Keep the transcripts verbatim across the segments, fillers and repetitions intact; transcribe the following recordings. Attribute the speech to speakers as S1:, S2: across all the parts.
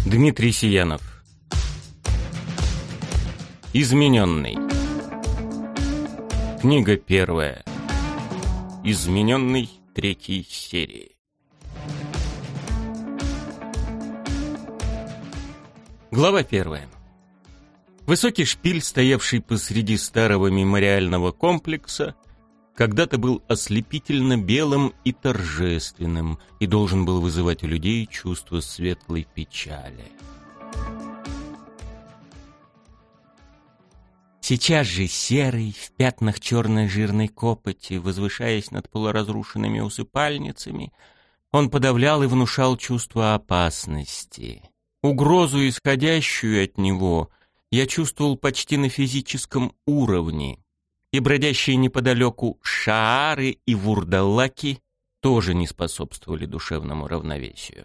S1: Дмитрий Сиянов. Измененный. Книга первая. Измененный, третьей серии. Глава первая. Высокий шпиль, стоявший посреди старого мемориального комплекса, когда-то был ослепительно белым и торжественным и должен был вызывать у людей чувство светлой печали. Сейчас же серый, в пятнах черной жирной копоти, возвышаясь над полуразрушенными усыпальницами, он подавлял и внушал чувство опасности. Угрозу, исходящую от него, я чувствовал почти на физическом уровне, и бродящие неподалеку шаары и вурдалаки тоже не способствовали душевному равновесию.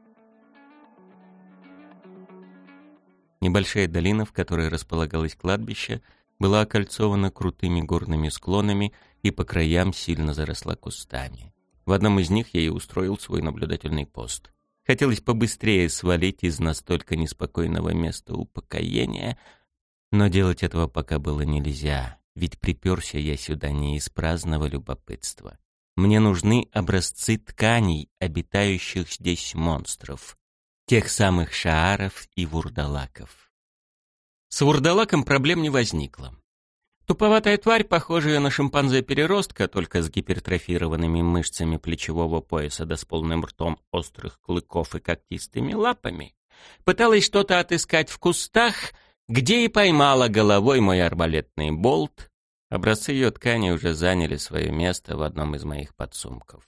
S1: Небольшая долина, в которой располагалось кладбище, была окольцована крутыми горными склонами и по краям сильно заросла кустами. В одном из них я и устроил свой наблюдательный пост. Хотелось побыстрее свалить из настолько неспокойного места упокоения, но делать этого пока было нельзя, ведь приперся я сюда не из праздного любопытства. Мне нужны образцы тканей, обитающих здесь монстров, тех самых шааров и вурдалаков. С вурдалаком проблем не возникло. Туповатая тварь, похожая на шимпанзе-переростка, только с гипертрофированными мышцами плечевого пояса да с полным ртом острых клыков и когтистыми лапами, пыталась что-то отыскать в кустах, где и поймала головой мой арбалетный болт. Образцы ее ткани уже заняли свое место в одном из моих подсумков.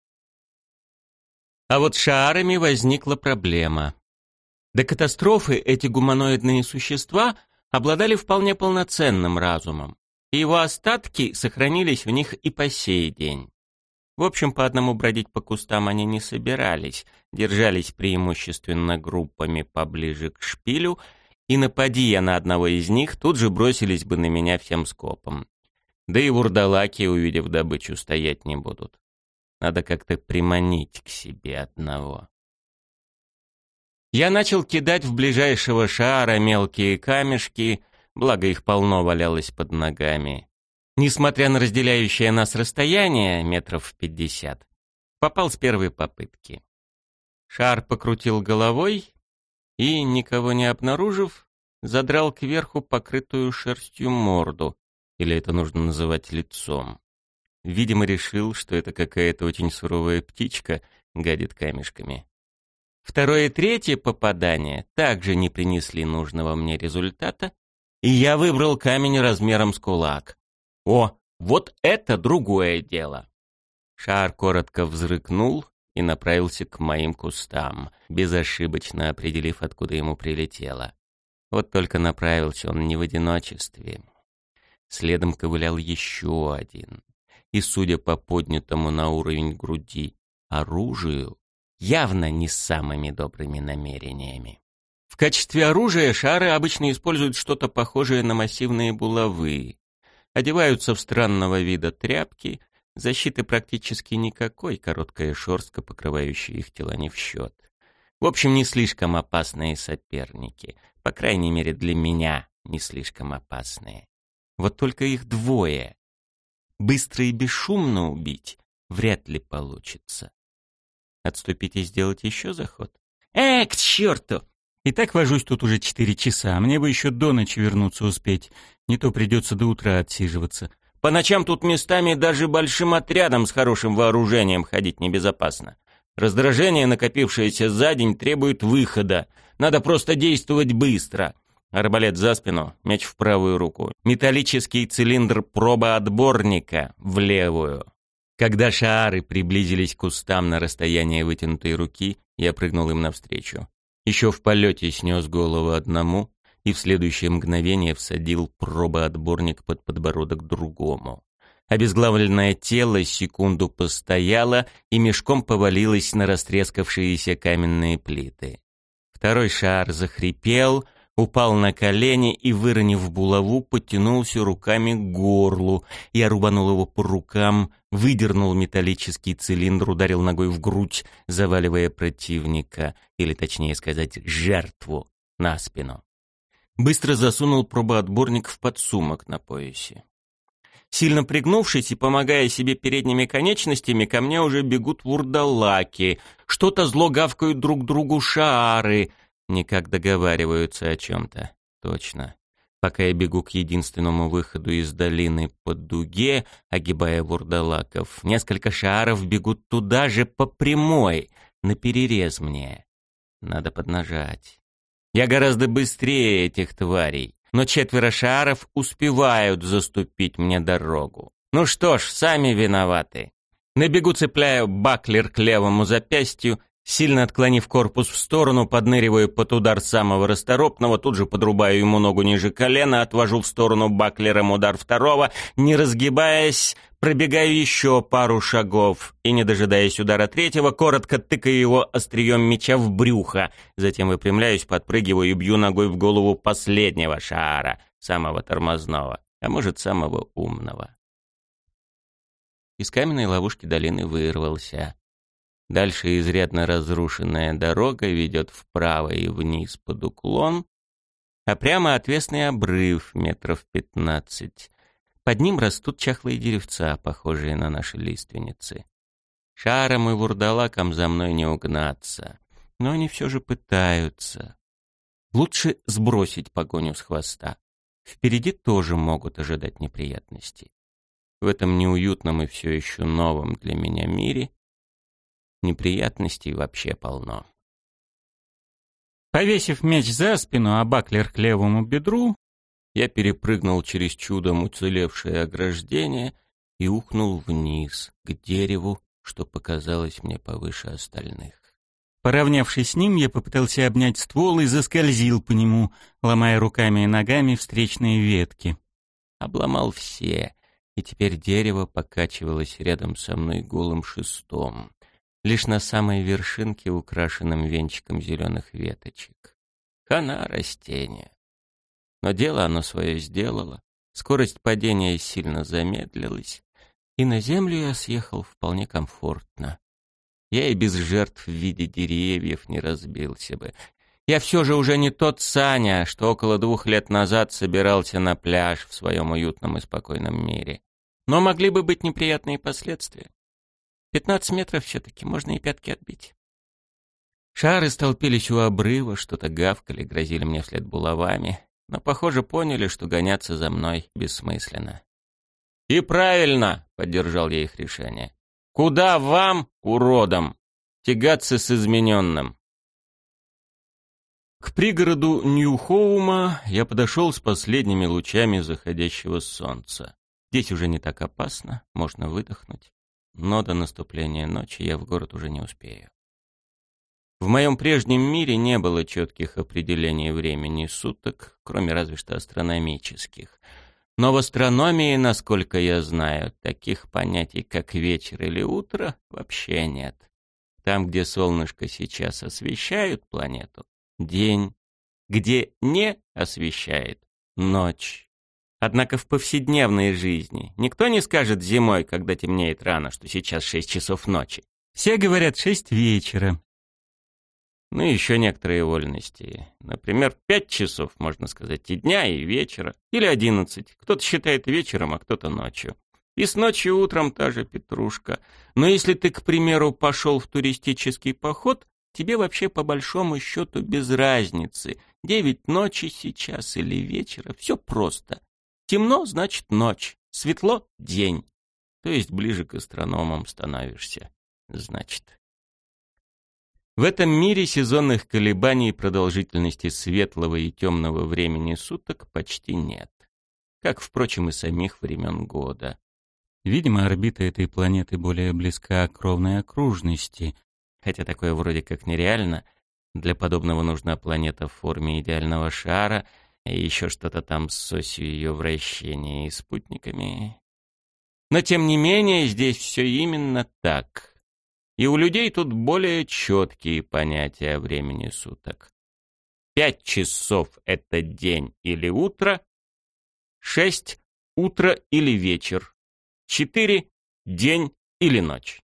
S1: А вот с шаарами возникла проблема. До катастрофы эти гуманоидные существа обладали вполне полноценным разумом, и его остатки сохранились в них и по сей день. В общем, по одному бродить по кустам они не собирались, держались преимущественно группами поближе к шпилю, и напади я на одного из них, тут же бросились бы на меня всем скопом. Да и вурдалаки, увидев добычу, стоять не будут. Надо как-то приманить к себе одного. Я начал кидать в ближайшего шаара мелкие камешки, благо их полно валялось под ногами. Несмотря на разделяющее нас расстояние, метров пятьдесят, попал с первой попытки. Шар покрутил головой и, никого не обнаружив, задрал кверху покрытую шерстью морду, или это нужно называть лицом. Видимо, решил, что это какая-то очень суровая птичка гадит камешками. Второе и третье попадание также не принесли нужного мне результата, и я выбрал камень размером с кулак. О, вот это другое дело! Шар коротко взрыкнул и направился к моим кустам, безошибочно определив, откуда ему прилетело. Вот только направился он не в одиночестве. Следом ковылял еще один. И, судя по поднятому на уровень груди оружию, явно не с самыми добрыми намерениями. В качестве оружия шары обычно используют что-то похожее на массивные булавы. Одеваются в странного вида тряпки, защиты практически никакой, короткая шерстка, покрывающая их тела, не в счет. В общем, не слишком опасные соперники. По крайней мере, для меня не слишком опасные. Вот только их двое. Быстро и бесшумно убить вряд ли получится. Отступить и сделать еще заход? Э, к черту! И так вожусь тут уже четыре часа, мне бы еще до ночи вернуться успеть. Не то придется до утра отсиживаться. По ночам тут местами даже большим отрядом с хорошим вооружением ходить небезопасно. Раздражение, накопившееся за день, требует выхода. Надо просто действовать быстро. Арбалет за спину, меч в правую руку. Металлический цилиндр пробоотборника в левую. Когда шаары приблизились к кустам на расстояние вытянутой руки, я прыгнул им навстречу. Еще в полете снес голову одному и в следующее мгновение всадил пробоотборник под подбородок другому. Обезглавленное тело секунду постояло и мешком повалилось на растрескавшиеся каменные плиты. Второй шаар захрипел, упал на колени и, выронив булаву, потянулся руками к горлу. Я рубанул его по рукам, выдернул металлический цилиндр, ударил ногой в грудь, заваливая противника, или точнее сказать, жертву, на спину. Быстро засунул пробоотборник в подсумок на поясе. Сильно пригнувшись и помогая себе передними конечностями, ко мне уже бегут вурдалаки, что-то зло гавкают друг другу шаары, никак договариваются о чем-то. Точно. Пока я бегу к единственному выходу из долины по дуге, огибая вурдалаков, несколько шааров бегут туда же по прямой, наперерез мне. Надо поднажать. Я гораздо быстрее этих тварей, но четверо шааров успевают заступить мне дорогу. Ну что ж, сами виноваты. На бегу цепляю баклер к левому запястью, сильно отклонив корпус в сторону, подныриваю под удар самого расторопного, тут же подрубаю ему ногу ниже колена, отвожу в сторону баклером удар второго, не разгибаясь, пробегаю еще пару шагов и, не дожидаясь удара третьего, коротко тыкаю его острием меча в брюхо, затем выпрямляюсь, подпрыгиваю и бью ногой в голову последнего шаара, самого тормозного, а может, самого умного. Из каменной ловушки долины вырвался. Дальше изрядно разрушенная дорога ведет вправо и вниз под уклон, а прямо отвесный обрыв метров пятнадцать. Под ним растут чахлые деревца, похожие на наши лиственницы. Шаром и вурдалакам за мной не угнаться, но они все же пытаются. Лучше сбросить погоню с хвоста. Впереди тоже могут ожидать неприятности. В этом неуютном и все еще новом для меня мире неприятностей вообще полно.
S2: Повесив меч за спину, а баклер к левому бедру,
S1: я перепрыгнул через чудом уцелевшее ограждение и ухнул вниз, к дереву, что показалось мне повыше остальных.
S2: Поравнявшись с ним, я попытался обнять ствол и заскользил по нему, ломая руками и ногами встречные ветки.
S1: Обломал все, и теперь дерево покачивалось рядом со мной голым шестом, лишь на самой вершинке, украшенном венчиком зеленых веточек. Хана растение. Но дело оно свое сделало, скорость падения сильно замедлилась, и на землю я съехал вполне комфортно. Я и без жертв в виде деревьев не разбился бы. Я все же уже не тот Саня, что около двух лет назад собирался на пляж в своем уютном и спокойном мире. Но могли бы быть неприятные последствия. Пятнадцать метров все-таки, можно и пятки отбить. Шары столпились у обрыва, что-то гавкали, грозили мне вслед булавами, но, похоже, поняли, что гоняться за мной бессмысленно. «И правильно!» — поддержал я их решение. «Куда вам, уродам, тягаться с измененным?» К пригороду Нью-Хоума я подошел с последними лучами заходящего солнца. Здесь уже не так опасно, можно выдохнуть. Но до наступления ночи я в город уже не успею. В моем прежнем мире не было четких определений времени суток, кроме разве что астрономических. Но в астрономии, насколько я знаю, таких понятий, как вечер или утро, вообще нет. Там, где солнышко сейчас освещает планету — день, где не освещает — ночь. Однако в повседневной жизни никто не скажет зимой, когда темнеет рано, что сейчас шесть часов ночи.
S2: Все говорят шесть вечера.
S1: Ну и еще некоторые вольности. Например, пять часов, можно сказать, и дня, и вечера. Или одиннадцать. Кто-то считает вечером, а кто-то ночью. И с ночью утром та же петрушка. Но если ты, к примеру, пошел в туристический поход, тебе вообще по большому счету без разницы. Девять ночи сейчас или вечера. Все просто. Темно — значит ночь, светло — день. То есть ближе к астрономам становишься, значит. В этом мире сезонных колебаний продолжительности светлого и темного времени суток почти нет. Как, впрочем, и самих времен года.
S2: Видимо, орбита этой планеты более близка к ровной окружности.
S1: Хотя такое вроде как нереально. Для подобного нужна планета в форме идеального шара — и еще что-то там с осью ее вращения и спутниками. Но, тем не менее, здесь все именно так. И у людей тут более четкие понятия о времени суток. Пять часов — это день или утро, шесть — утро или вечер, четыре день или ночь.